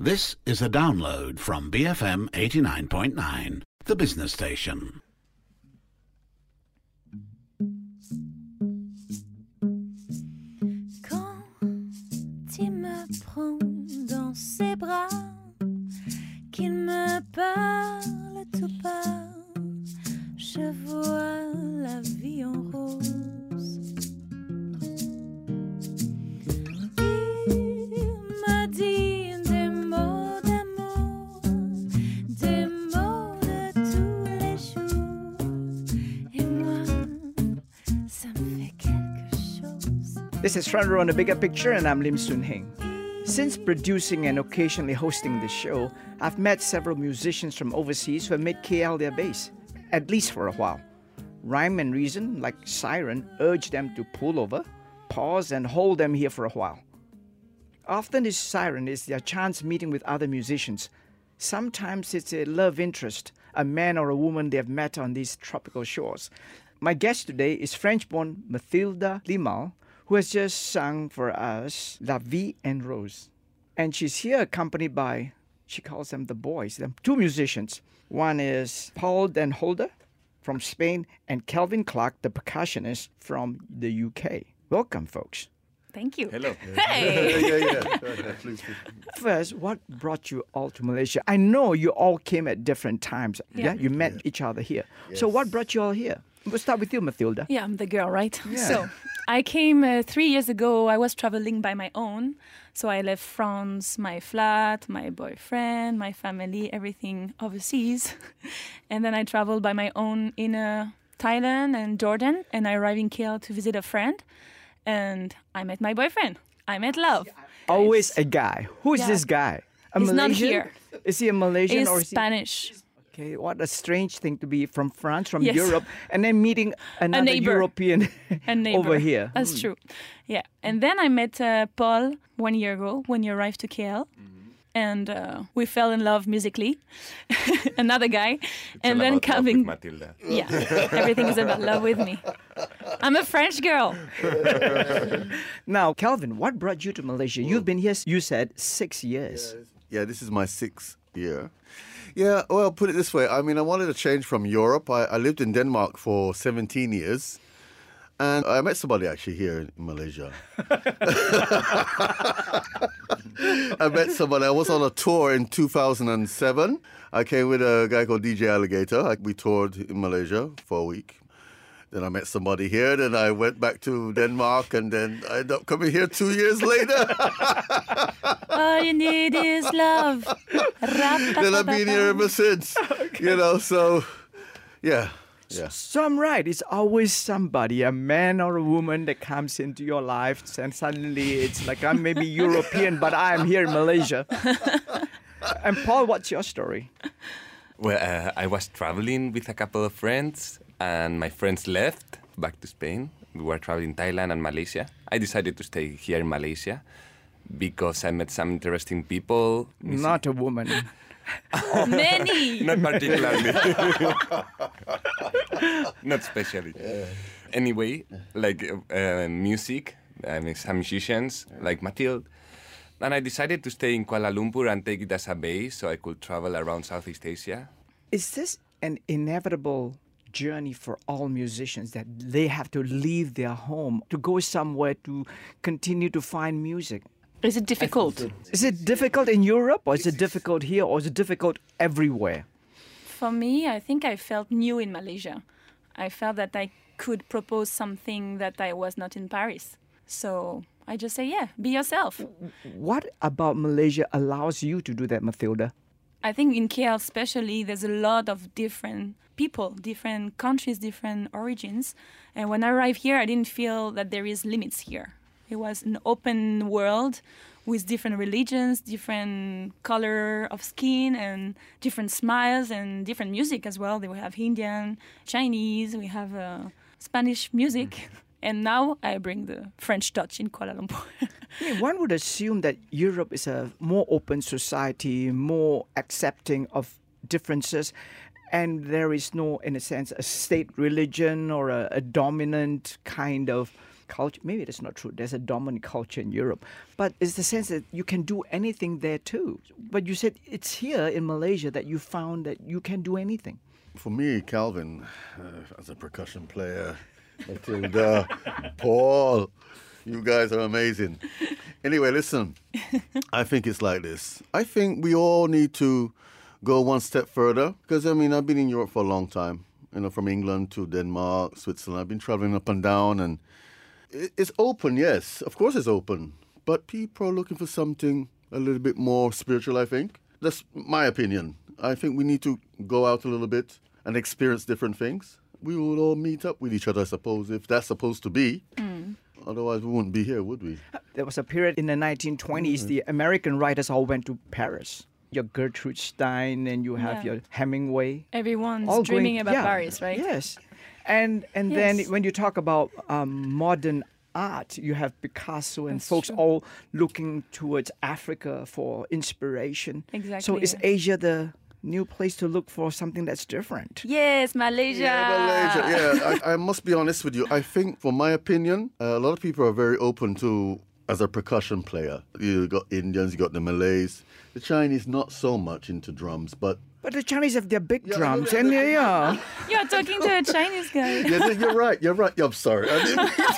This is a download from BFM 89.9, the business station. Quand il me prend dans ses bras, qu'il me parle tout bas, je vois la vie en rose. Il m'a dit des mots d'amour, des mots de tous les jours, et moi, ça me fait quelque chose. This is Front Row on the Bigger Picture, and I'm Lim Soon Heng. Since producing and occasionally hosting the show, I've met several musicians from overseas who have made KL their base, at least for a while. Rhyme and reason, like Siren, urge them to pull over, pause, and hold them here for a while. Often this Siren is their chance meeting with other musicians. Sometimes it's a love interest, a man or a woman they have met on these tropical shores. My guest today is French-born Mathilda Limal, who has just sung for us La Vie en Rose. And she's here accompanied by, she calls them the boys, them two musicians. One is Paul Den Holder from Spain and Kelvin Clark, the percussionist from the UK. Welcome, folks. Thank you. Hello. Hey! Yeah. Please. First, what brought you all to Malaysia? I know you all came at different times. Yeah. You met each other here. So Yes. what brought you all here? We'll start with you, Mathilda. Yeah, I'm the girl, right? Yeah. So I came 3 years ago. I was traveling by my own. So I left France, my flat, my boyfriend, my family, everything overseas. And then I traveled by my own in Thailand and Jordan. And I arrived in KL to visit a friend. And I met my boyfriend. I met love. Always a guy. Who is Yeah. this guy? A He's not Malaysian? here. Is he a Malaysian He's or is Spanish. Okay, what a strange thing to be from France, from Yes. Europe, and then meeting another neighbor. European A neighbor. over here. That's true. Yeah. And then I met Paul 1 year ago when he arrived to KL. And we fell in love musically. Another guy. And then Calvin. Matilda. Yeah. Everything is about love with me. I'm a French girl. Now, Calvin, what brought you to Malaysia? You've been here, you said, 6 years. Yeah, this is my 6th year. Yeah, well, put it this way. I mean, I wanted to change from Europe. I lived in Denmark for 17 years. And I met somebody actually here in Malaysia. I met somebody. I was on a tour in 2007. I came with a guy called DJ Alligator. We toured in Malaysia for a week. Then I met somebody here. Then I went back to Denmark. And then I ended up coming here 2 years later. All you need is love. Then I've been here ever since. You know, so, yeah. Yeah. So I'm right. It's always somebody, a man or a woman that comes into your life, and suddenly it's like I'm maybe European, but I'm here in Malaysia. And Paul, what's your story? Well, I was traveling with a couple of friends, and my friends left back to Spain. We were traveling Thailand and Malaysia. I decided to stay here in Malaysia because I met some interesting people. Not a woman. Many. Not particularly. Not especially. Anyway, like music, I mean, some musicians like Mathilde. And I decided to stay in Kuala Lumpur and take it as a base so I could travel around Southeast Asia. Is this an inevitable journey for all musicians that they have to leave their home to go somewhere to continue to find music? Is it difficult? Is it difficult in Europe, or is it difficult here, or is it difficult everywhere? For me, I think I felt new in Malaysia. I felt that I could propose something that I was not in Paris. So I just say, yeah, be yourself. What about Malaysia allows you to do that, Mathilda? I think in KL especially, there's a lot of different people, different countries, different origins. And when I arrived here, I didn't feel that there is limits here. It was an open world with different religions, different color of skin, and different smiles, and different music as well. We have Indian, Chinese, we have Spanish music. And now I bring the French touch in Kuala Lumpur. I mean, one would assume that Europe is a more open society, more accepting of differences, and there is no, in a sense, a state religion or a dominant kind of culture. Maybe that's not true. There's a dominant culture in Europe. But it's the sense that you can do anything there too. But you said it's here in Malaysia that you found that you can do anything. For me, Calvin, as a percussion player, Matilda, Paul, you guys are amazing. Anyway, listen, I think it's like this. I think we all need to go one step further because, I've been in Europe for a long time, from England to Denmark, Switzerland. I've been traveling up and down, and it's open, yes. Of course it's open. But people are looking for something a little bit more spiritual, I think. That's my opinion. I think we need to go out a little bit and experience different things. We will all meet up with each other, I suppose, if that's supposed to be. Otherwise, we wouldn't be here, would we? There was a period in the 1920s, the American writers all went to Paris. Your Gertrude Stein and you have your Hemingway. Everyone's all dreaming going, about Paris, right? Yes. And then when you talk about modern art, you have Picasso and That's folks true. all looking towards Africa for inspiration. Exactly. So is Asia the new place to look for something that's different? Yes, Malaysia. Yeah, I must be honest with you. I think, for my opinion, a lot of people are very open to, as a percussion player. You got Indians, you got the Malays. The Chinese, not so much into drums, but... But the Chinese have their big drums, and yeah. You're talking to a Chinese guy. Yeah, you're right. Yeah, I'm sorry. I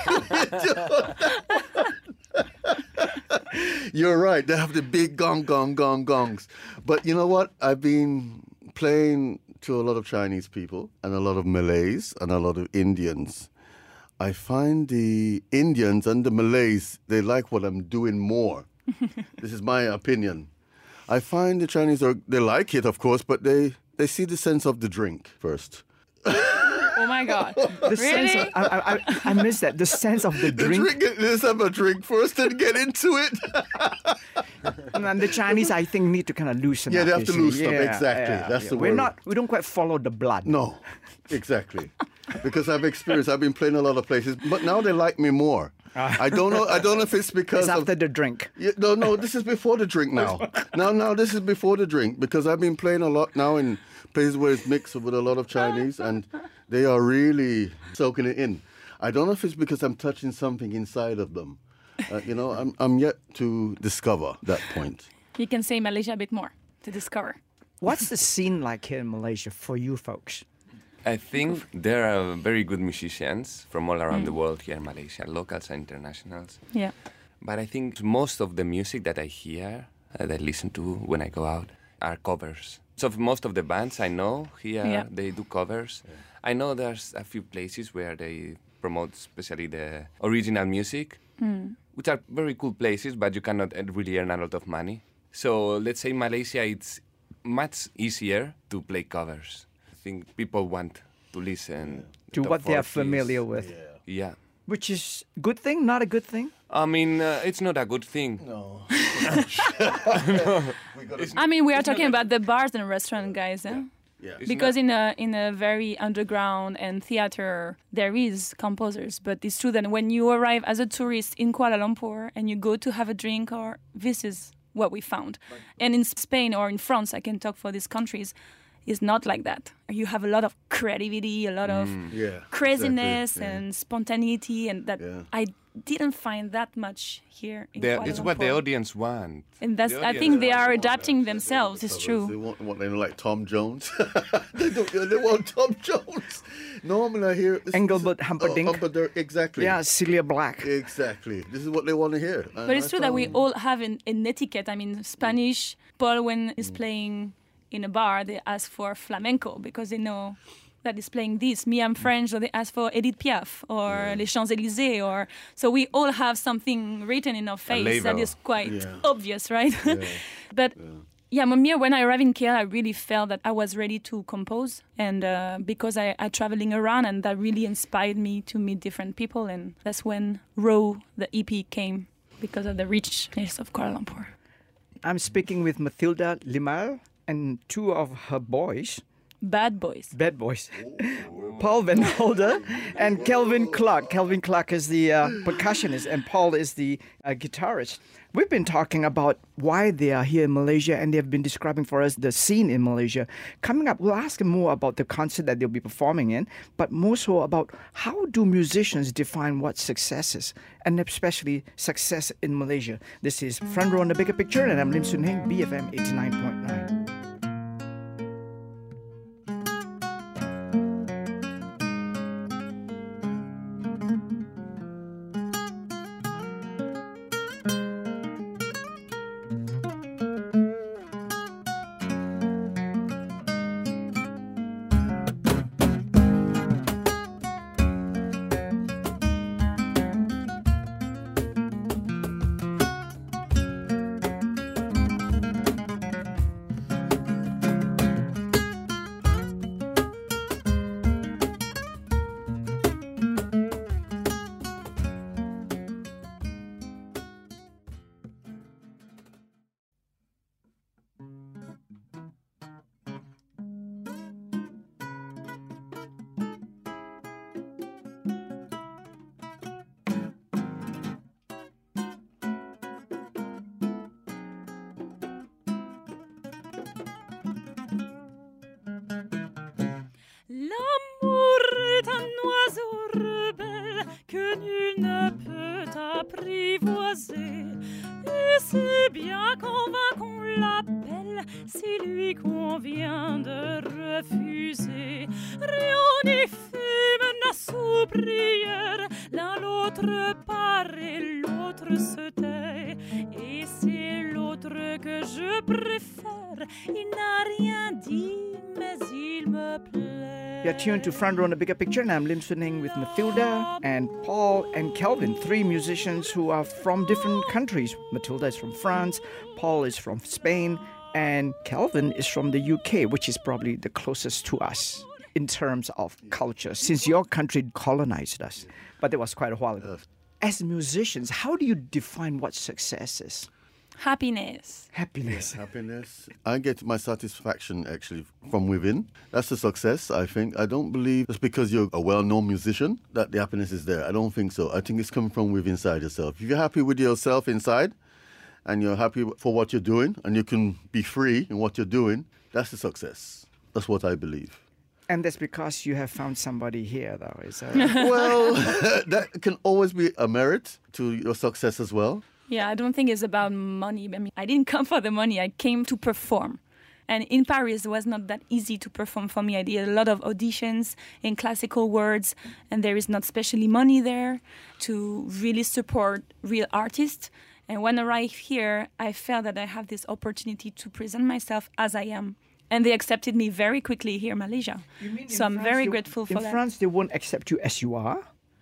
didn't You're right. They have the big gongs. But you know what? I've been playing to a lot of Chinese people and a lot of Malays and a lot of Indians. I find the Indians and the Malays, they like what I'm doing more. This is my opinion. I find the Chinese, they like it, of course, but they see the sense of the drink first. Oh my God. The sense Really? of, I miss that. The sense of the drink. Let's have a drink first and get into it. And the Chinese, I think, need to kind of loosen Yeah, up. they have you to see. loosen up. Exactly. That's the word. We don't quite follow the blood. No, exactly. Because I've been playing a lot of places, but now they like me more. I don't know if it's because It's after of... the drink. Yeah, no, this is before the drink now. Now this is before the drink because I've been playing a lot now in places where it's mixed with a lot of Chinese and they are really soaking it in. I don't know if it's because I'm touching something inside of them. I'm yet to discover that point. You can say Malaysia a bit more to discover. What's the scene like here in Malaysia for you folks? I think there are very good musicians from all around the world here in Malaysia, locals and internationals. Yeah. But I think most of the music that I hear, that I listen to when I go out, are covers. So most of the bands I know here, they do covers. Yeah. I know there's a few places where they promote especially the original music, which are very cool places, but you cannot really earn a lot of money. So let's say in Malaysia, it's much easier to play covers. I think people want to listen To what they are familiar with. Yeah. Which is good thing, not a good thing? I mean, it's not a good thing. No. I mean, we are talking about the bars and restaurant guys, eh? Yeah. Because in a very underground and theater, there is composers. But it's true that when you arrive as a tourist in Kuala Lumpur and you go to have a drink, or this is what we found. And in Spain or in France, I can talk for these countries, it's not like that. You have a lot of creativity, a lot of craziness and spontaneity, and that I didn't find that much here in Kuala Lumpur. It's what the audience want. And that's, I think they are adapting themselves, it's true. They want they like Tom Jones. they want Tom Jones. Normally I hear... Engelbert Humperdinck. Exactly. Yeah, Celia Black. Exactly. This is what they want to hear. But it's true that we all have an etiquette. I mean, Spanish, Paul, when he's playing in a bar, they ask for flamenco because they know that he's playing this. Me, I'm French, so they ask for Edith Piaf or Les Champs-Élysées. So we all have something written in our face that is quite obvious, right? But Mamir, when I arrived in KL, I really felt that I was ready to compose. And because I traveling around, and that really inspired me to meet different people. And that's when Row, the EP, came because of the richness of Kuala Lumpur. I'm speaking with Matilda Limal and two of her boys. Bad boys. Bad boys. Paul Van Holder and Kelvin Clark. Kelvin Clark is the percussionist and Paul is the guitarist. We've been talking about why they are here in Malaysia, and they've been describing for us the scene in Malaysia. Coming up, we'll ask them more about the concert that they'll be performing in, but more so about how do musicians define what success is, and especially success in Malaysia. This is Front Row on the Bigger Picture, and I'm Lim Soon Heng, BFM 89.9. L'amour est un oiseau rebelle que nul ne peut apprivoiser. Et c'est bien qu'en vain qu'on l'appelle, si lui convient de refuser. Rien n'y fait menace ou prière, l'un l'autre part et l'autre se tait. Et c'est l'autre que je préfère, il n'a rien dit, mais il me plaît. You're tuned to Front Row on the Bigger Picture, and I'm Lim Soon Heng with Matilda and Paul and Kelvin, three musicians who are from different countries. Matilda is from France, Paul is from Spain, and Kelvin is from the UK, which is probably the closest to us in terms of culture, since your country colonized us. But that was quite a while ago. As musicians, how do you define what success is? Happiness. Happiness. Happiness. I get my satisfaction actually from within. That's a success, I think. I don't believe it's because you're a well-known musician that the happiness is there. I don't think so. I think it's coming from within inside yourself. If you're happy with yourself inside and you're happy for what you're doing and you can be free in what you're doing, that's a success. That's what I believe. And that's because you have found somebody here, though, is that Well, that can always be a merit to your success as well. Yeah, I don't think it's about money. I mean, I didn't come for the money. I came to perform. And in Paris, it was not that easy to perform for me. I did a lot of auditions in classical words, and there is not especially money there to really support real artists. And when I arrived here, I felt that I have this opportunity to present myself as I am. And they accepted me very quickly here in Malaysia. So I'm very grateful for that. In France, they won't accept you as you are?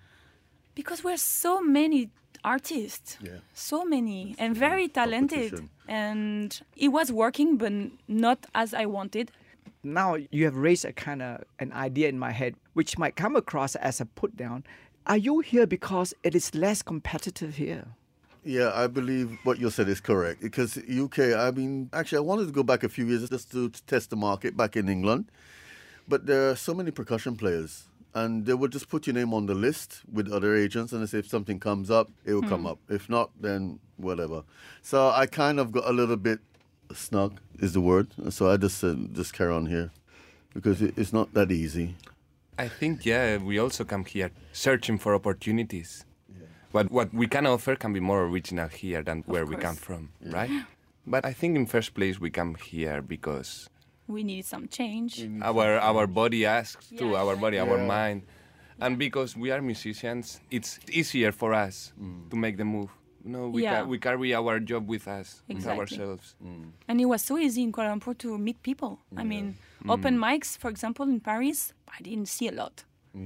Because we're so many artists, so many, and very talented. Competition. And it was working, but not as I wanted. Now you have raised a kind of an idea in my head, which might come across as a put down. Are you here because it is less competitive here? Yeah, I believe what you said is correct. Because UK, I mean, actually, I wanted to go back a few years just to test the market back in England. But there are so many percussion players. And they would just put your name on the list with other agents, and they say if something comes up, it will come up. If not, then whatever. So I kind of got a little bit snug, is the word. So I just carry on here, because it's not that easy. I think, yeah, we also come here searching for opportunities. What we can offer can be more original here than where we come from, right? But I think in first place we come here because We needed some change. our body asks to, Yeah, our body, our Yeah. mind. And because we are musicians, it's easier for us to make the move. No, we carry our job with us, with Exactly. ourselves. And it was so easy in Kuala Lumpur to meet people. I mean, open mics, for example, in Paris, I didn't see a lot.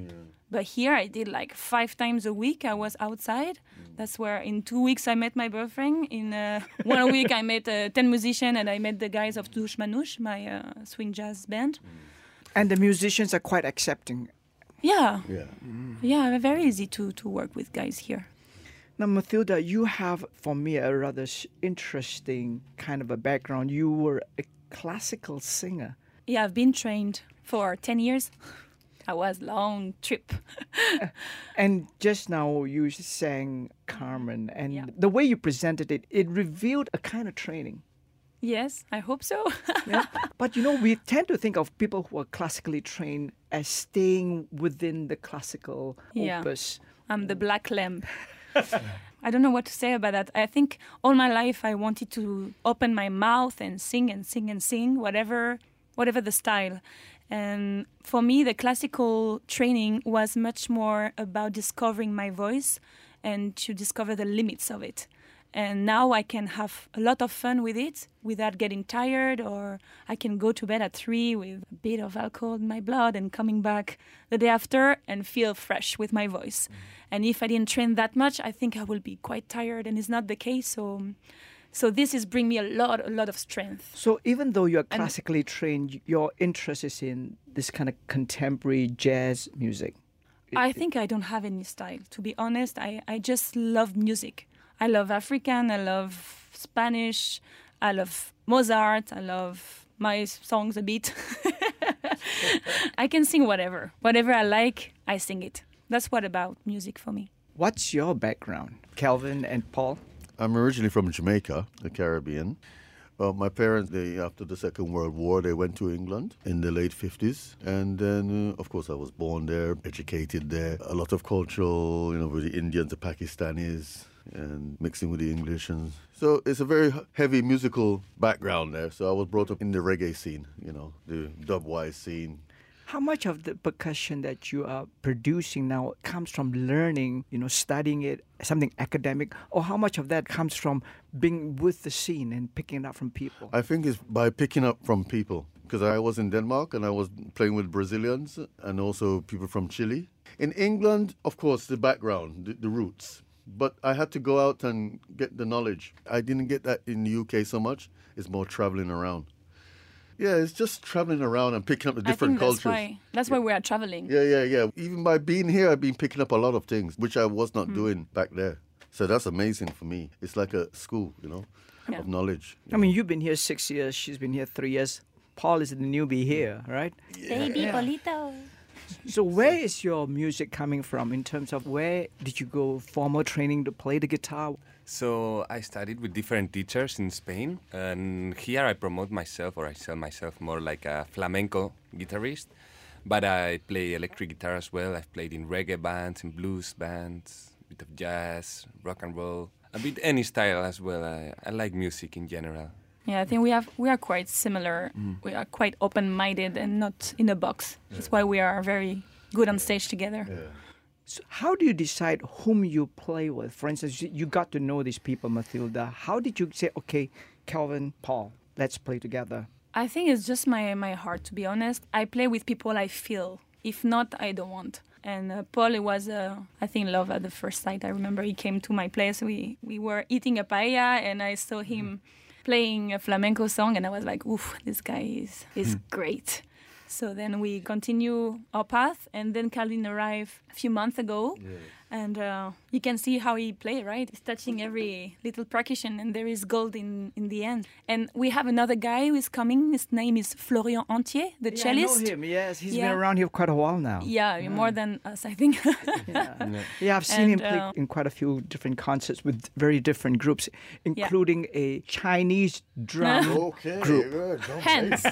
But here I did like 5 times a week. I was outside. That's where in 2 weeks I met my boyfriend. In 1 week I met 10 musicians and I met the guys of Touche Manouche, my swing jazz band. And the musicians are quite accepting. Yeah, Yeah. yeah, very easy to work with guys here. Now, Matilda, you have, for me, a rather interesting kind of a background. You were a classical singer. Yeah, I've been trained for 10 years. I was long trip. And just now you sang Carmen, and the way you presented it, it revealed a kind of training. Yes, I hope so. Yeah. But you know, we tend to think of people who are classically trained as staying within the classical opus. I'm the black lamp. I don't know what to say about that. I think all my life I wanted to open my mouth and sing and sing and sing, whatever the style. And for me, the classical training was much more about discovering my voice and to discover the limits of it. And now I can have a lot of fun with it without getting tired, or I can go to bed at 3 with a bit of alcohol in my blood and coming back the day after and feel fresh with my voice. And if I didn't train that much, I think I will be quite tired, and it's not the case. So this is bring me a lot of strength. So even though you're classically trained, your interest is in this kind of contemporary jazz music. I think I don't have any style, to be honest. I just love music. I love African, I love Spanish, I love Mozart, I love my songs a bit. I can sing whatever. Whatever I like, I sing it. That's what about music for me. What's your background, Kelvin and Paul? I'm originally from Jamaica, the Caribbean. My parents, after the Second World War, they went to England in the late 50s. And then, of course, I was born there, educated there. A lot of cultural, with the Indians, the Pakistanis, and mixing with the English. And so it's a very heavy musical background there. So I was brought up in the reggae scene, the dubwise scene. How much of the percussion that you are producing now comes from learning, studying it, something academic, or how much of that comes from being with the scene and picking it up from people? I think it's by picking up from people, because I was in Denmark and I was playing with Brazilians and also people from Chile. In England, of course, the background, the roots. But I had to go out and get the knowledge. I didn't get that in the UK so much. It's more traveling around. Yeah, it's just traveling around and picking up the different cultures. That's why we are traveling. Yeah. Even by being here, I've been picking up a lot of things, which I was not doing back there. So that's amazing for me. It's like a school, of knowledge. I mean, you've been here 6 years. She's been here 3 years. Paul is the newbie here, right? Baby Polito. So where is your music coming from in terms of where did you go formal training to play the guitar? So I studied with different teachers in Spain, and here I promote myself, or I sell myself more like a flamenco guitarist, but I play electric guitar as well. I've played in reggae bands, in blues bands, a bit of jazz, rock and roll, a bit any style as well. I like music in general. Yeah, I think we are quite similar. We are quite open-minded and not in a box. That's why we are very good on stage together. Yeah. So how do you decide whom you play with? For instance, you got to know these people, Mathilda. How did you say, okay, Kelvin, Paul, let's play together? I think it's just my heart, to be honest. I play with people I feel. If not, I don't want. And Paul was, I think, love at the first sight. I remember he came to my place. We were eating a paella, and I saw him playing a flamenco song, and I was like, oof, this guy is great. So then we continue our path, and then Calvin arrived a few months ago, and you can see how he plays, right? He's touching every little percussion, and there is gold in the end. And we have another guy who is coming. His name is Florian Antier, the cellist. I know him, yes. He's been around here quite a while now. Yeah, more than us, I think. Yeah, I've seen him play in quite a few different concerts with very different groups, including a Chinese drum group. Hands.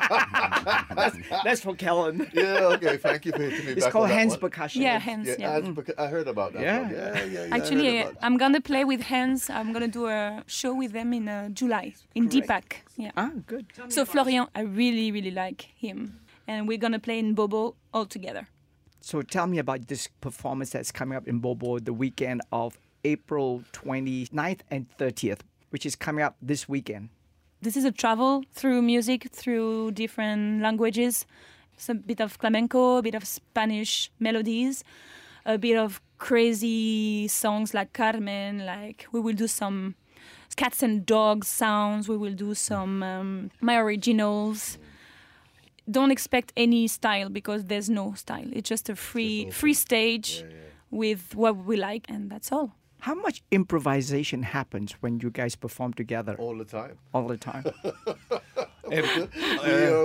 That's for Kellen. Yeah, okay, thank you for hitting me back. It's called on that Hands one. Percussion. Yeah, Hands. Yeah, I heard about that. Yeah. One. Yeah. Actually, I'm going to play with Hands. I'm going to do a show with them in July in Deepak. Yeah. Ah, good. So Florian, I really, really like him. And we're going to play in Bobo all together. So tell me about this performance that's coming up in Bobo the weekend of April 29th and 30th, which is coming up this weekend. This is a travel through music, through different languages. It's a bit of flamenco, a bit of Spanish melodies, a bit of crazy songs like Carmen, like we will do some cats and dogs sounds, we will do some my originals. Don't expect any style because there's no style. It's just a free stage with what we like, and that's all. How much improvisation happens when you guys perform together? All the time. All the time. We are always improvising.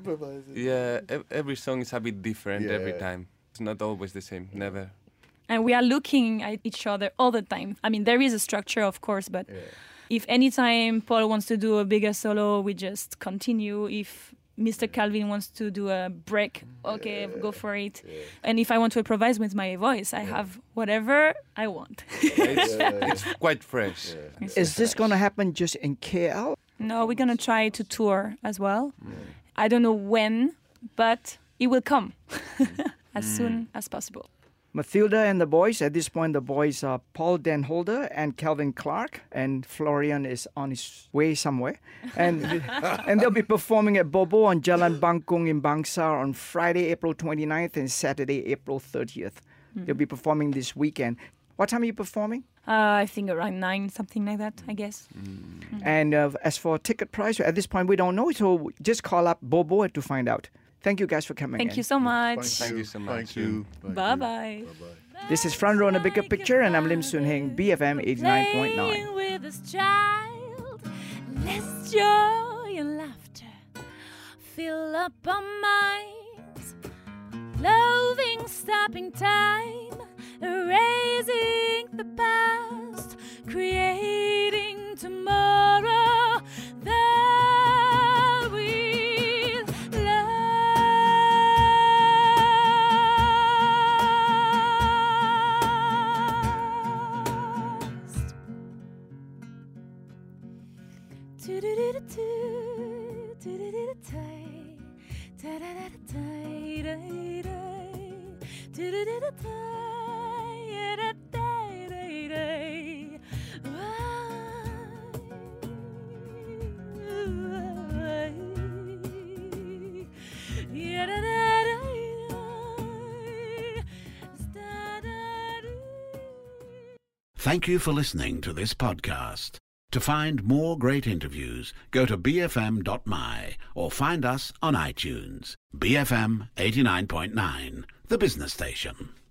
improvising. Yeah, every song is a bit different every Yeah. time. It's not always the same, never. And we are looking at each other all the time. I mean, there is a structure, of course, but if anytime Paul wants to do a bigger solo, we just continue. If Mr. Calvin wants to do a break, okay, go for it. And if I want to improvise with my voice, I have whatever I want. It's quite fresh. Is this going to happen just in KL? No, we're going to try to tour as well. I don't know when, but it will come as soon as possible. Mathilda and the boys, at this point, the boys are Paul Denholder and Calvin Clark, and Florian is on his way somewhere. And and they'll be performing at Bobo on Jalan Bangkong in Bangsar on Friday, April 29th and Saturday, April 30th. They'll be performing this weekend. What time are you performing? I think around 9, something like that, I guess. And as for ticket price, at this point, we don't know, so just call up Bobo to find out. Thank you guys for coming in. Thank you so much. Thank you so much. Thank you. Bye-bye. This is Front Row on a Bigger Picture, and I'm Lim Soon Heng, BFM 89.9. Playing with this child, let's joy and laughter fill up our minds. Loving, stopping time, erasing the past, creating tomorrow that we'll last. Do-do-do-do-do, do-do-do-do-tay, da-da-da-da-tay, day-day, do-do-do-do-tay, da-day-day-day. Thank you for listening to this podcast. To find more great interviews, go to bfm.my or find us on iTunes. BFM 89.9, the business station.